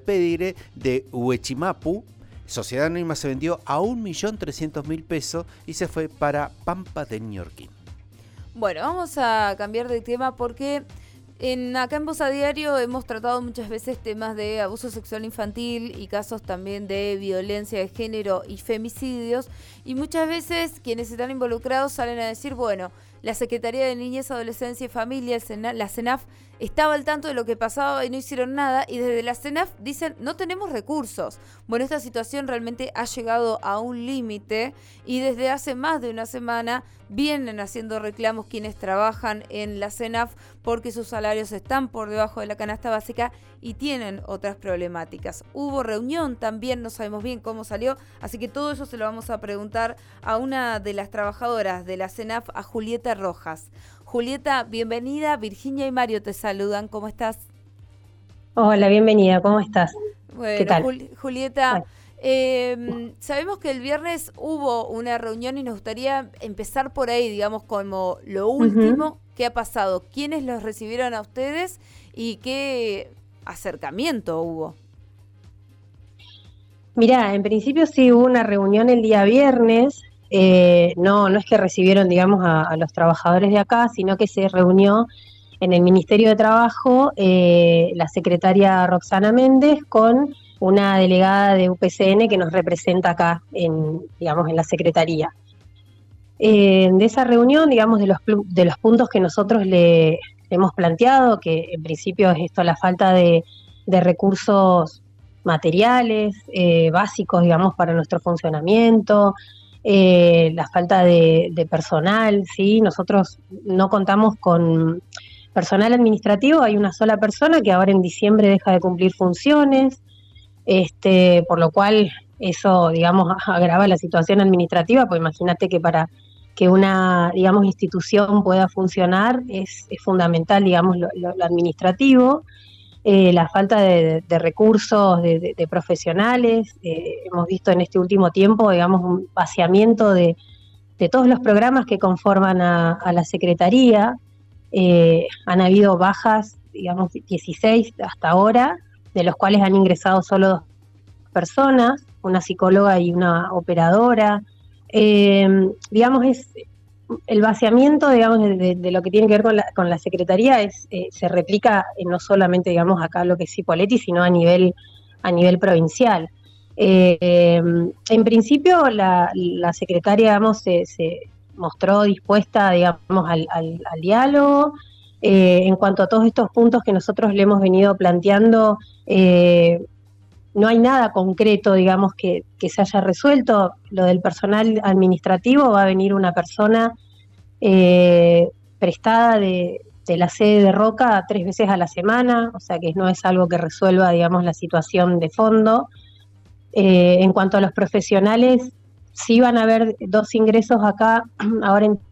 Pedire de Huechimapu, Sociedad Anónima, se vendió a 1.300.000 pesos y se fue para Pampa de Ñorquín. Bueno, vamos a cambiar de tema porque acá en Voz a Diario hemos tratado muchas veces temas de abuso sexual infantil y casos también de violencia de género y femicidios, y muchas veces quienes están involucrados salen a decir, bueno, la Secretaría de Niñez, Adolescencia y Familia, la CENAF, estaba al tanto de lo que pasaba y no hicieron nada, y desde la CENAF dicen, no tenemos recursos. Bueno, esta situación realmente ha llegado a un límite y desde hace más de una semana vienen haciendo reclamos quienes trabajan en la CENAF porque sus salarios están por debajo de la canasta básica y tienen otras problemáticas. Hubo reunión también, no sabemos bien cómo salió, así que todo eso se lo vamos a preguntar a una de las trabajadoras de la CENAF, a Julieta Rojas. Julieta, bienvenida. Virginia y Mario te saludan. ¿Cómo estás? Hola, bienvenida. ¿Cómo estás? Bueno, ¿Qué tal? Julieta, sabemos que el viernes hubo una reunión y nos gustaría empezar por ahí, digamos, como lo último que ha pasado. ¿Quiénes los recibieron a ustedes y qué acercamiento hubo? Mirá, en principio sí hubo una reunión el día viernes. No es que recibieron, digamos, a los trabajadores de acá, sino que se reunió en el Ministerio de Trabajo la secretaria Roxana Méndez con una delegada de UPCN que nos representa acá digamos, en la Secretaría. De esa reunión, digamos, de los puntos que nosotros le hemos planteado, que en principio es esto, la falta de recursos materiales básicos, digamos, para nuestro funcionamiento, la falta de personal, ¿sí? Nosotros no contamos con personal administrativo, hay una sola persona que ahora en diciembre deja de cumplir funciones, por lo cual eso, digamos, agrava la situación administrativa, pues imagínate que para que una, digamos, institución pueda funcionar es fundamental, digamos, lo administrativo. La falta de recursos, de profesionales. Hemos visto en este último tiempo, digamos, un vaciamiento de todos los programas que conforman a la Secretaría. Han habido bajas, digamos, 16 hasta ahora, de los cuales han ingresado solo 2 personas, una psicóloga y una operadora. Digamos, es el vaciamiento, digamos, de lo que tiene que ver con la Secretaría se replica no solamente, digamos, acá lo que es Cipolletti, sino a nivel provincial. En principio la Secretaria, digamos, se mostró dispuesta, digamos, al diálogo. En cuanto a todos estos puntos que nosotros le hemos venido planteando, no hay nada concreto, digamos, que se haya resuelto. Lo del personal administrativo, va a venir una persona prestada de la sede de Roca 3 veces a la semana, o sea que no es algo que resuelva, digamos, la situación de fondo. En cuanto a los profesionales, sí van a haber 2 ingresos acá, ahora en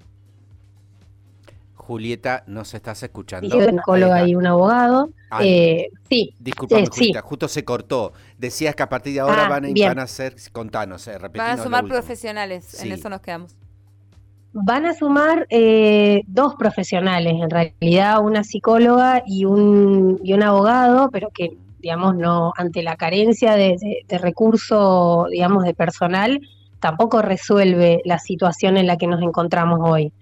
Julieta, ¿nos estás escuchando? una psicóloga y un abogado. Sí. Disculpame, Julieta, sí. Justo se cortó. Decías que a partir de ahora van a hacer, contanos, repetinos. Van a sumar profesionales, sí. En eso nos quedamos. Van a sumar 2 profesionales, en realidad una psicóloga y un abogado, pero que, digamos, no, ante la carencia de recurso, digamos, de personal, tampoco resuelve la situación en la que nos encontramos hoy.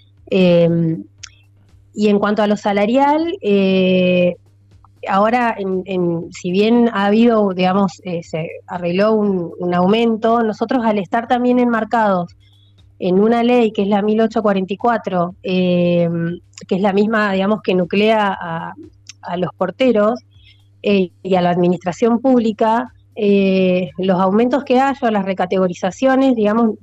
Y en cuanto a lo salarial, ahora, si bien ha habido, digamos, se arregló un aumento, nosotros al estar también enmarcados en una ley que es la 1844, que es la misma, digamos, que nuclea a los porteros y a la administración pública, los aumentos que hay o las recategorizaciones, digamos,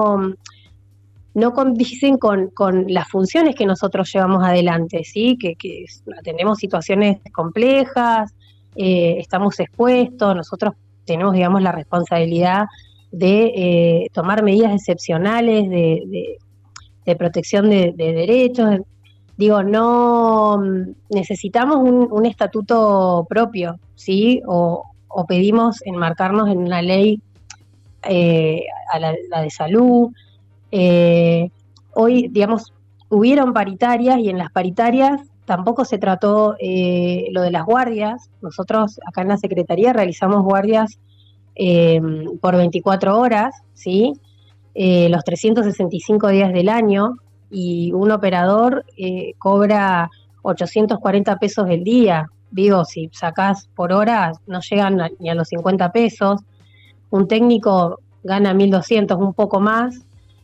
no condicen con las funciones que nosotros llevamos adelante, ¿sí? Que atendemos situaciones complejas, estamos expuestos, nosotros tenemos, digamos, la responsabilidad de tomar medidas excepcionales de protección de derechos. Digo, no necesitamos un estatuto propio, ¿sí? O pedimos enmarcarnos en una ley, a la de salud. Hoy, digamos, hubieron paritarias y en las paritarias tampoco se trató lo de las guardias. Nosotros acá en la Secretaría realizamos guardias por 24 horas, ¿sí? Los 365 días del año, y un operador cobra 840 pesos el día. Digo, si sacás por hora, no llegan ni a los 50 pesos. Un técnico gana 1.200, un poco más.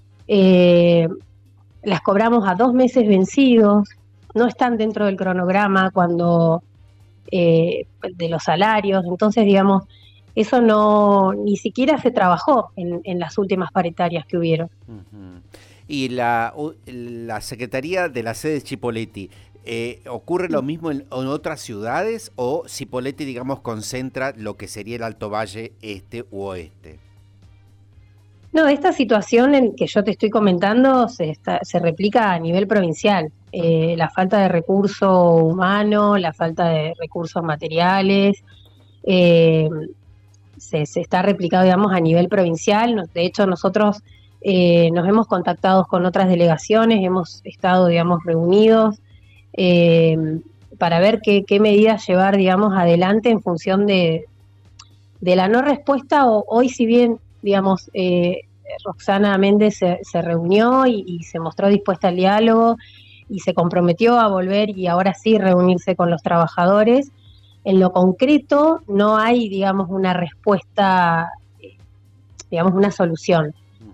Las cobramos a 2 meses vencidos, no están dentro del cronograma cuando de los salarios. Entonces, digamos, eso ni siquiera se trabajó en las últimas paritarias que hubieron. Uh-huh. Y la Secretaría de la sede de Chipoleti, ¿ocurre lo mismo en otras ciudades o Chipoleti, digamos, concentra lo que sería el Alto Valle este u oeste? No, esta situación que yo te estoy comentando se replica a nivel provincial. La falta de recurso humano, la falta de recursos materiales, se está replicado, digamos, a nivel provincial. De hecho, nosotros nos hemos contactado con otras delegaciones, hemos estado, digamos, reunidos para ver qué medidas llevar, digamos, adelante en función de la no respuesta. Hoy, si bien, digamos, Roxana Méndez se reunió y se mostró dispuesta al diálogo y se comprometió a volver y ahora sí reunirse con los trabajadores, en lo concreto no hay, digamos, una respuesta, digamos, una solución.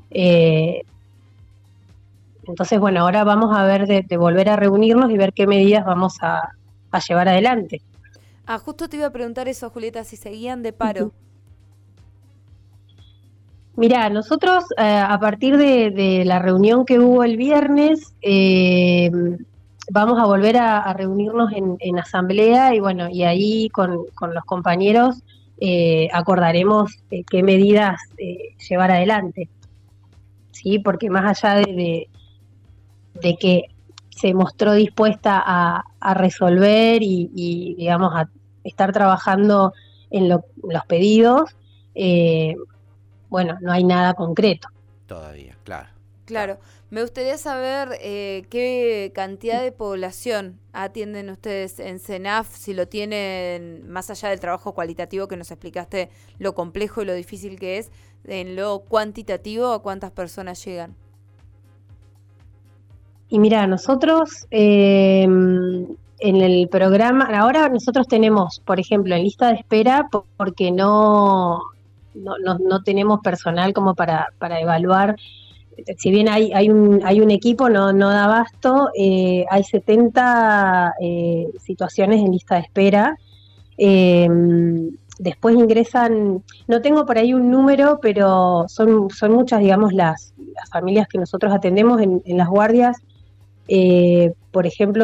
Entonces, bueno, ahora vamos a ver de volver a reunirnos y ver qué medidas vamos a llevar adelante. Justo te iba a preguntar eso, Julieta, si seguían de paro. Mirá, nosotros a partir de la reunión que hubo el viernes, vamos a volver a reunirnos en asamblea, y bueno, y ahí con los compañeros acordaremos qué medidas llevar adelante. Sí, porque más allá de que se mostró dispuesta a resolver y digamos a estar trabajando en los pedidos, bueno, no hay nada concreto. Todavía, claro. Claro. Me gustaría saber qué cantidad de población atienden ustedes en CENAF, si lo tienen, más allá del trabajo cualitativo que nos explicaste, lo complejo y lo difícil que es, en lo cuantitativo, ¿a cuántas personas llegan? Y mira, nosotros en el programa, ahora nosotros tenemos, por ejemplo, en lista de espera, porque no tenemos personal como para evaluar. Si bien hay un equipo, no da abasto. Hay 70 situaciones en lista de espera. Después ingresan, no tengo por ahí un número, pero son muchas, digamos, las familias que nosotros atendemos en las guardias. Por ejemplo,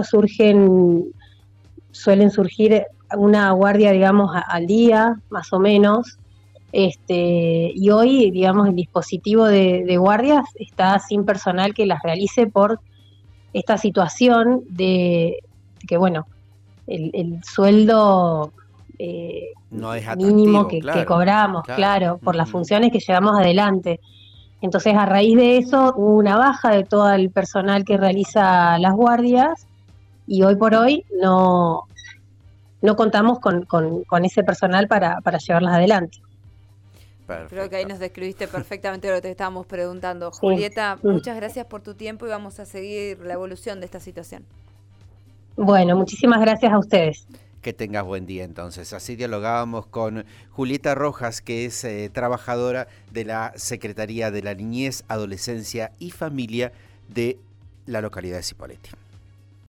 suelen surgir una guardia, digamos, al día, más o menos. Y hoy, digamos, el dispositivo de guardias está sin personal que las realice por esta situación de que, bueno, el sueldo no es mínimo que cobramos, claro, por las funciones que llevamos adelante. Entonces, a raíz de eso, hubo una baja de todo el personal que realiza las guardias, y hoy por hoy no contamos con ese personal para llevarlas adelante. Perfecto. Creo que ahí nos describiste perfectamente lo que te estábamos preguntando. Sí. Julieta, muchas gracias por tu tiempo y vamos a seguir la evolución de esta situación. Bueno, muchísimas gracias a ustedes. Que tengas buen día entonces. Así dialogábamos con Julieta Rojas, que es trabajadora de la Secretaría de la Niñez, Adolescencia y Familia de la localidad de Chipoleti.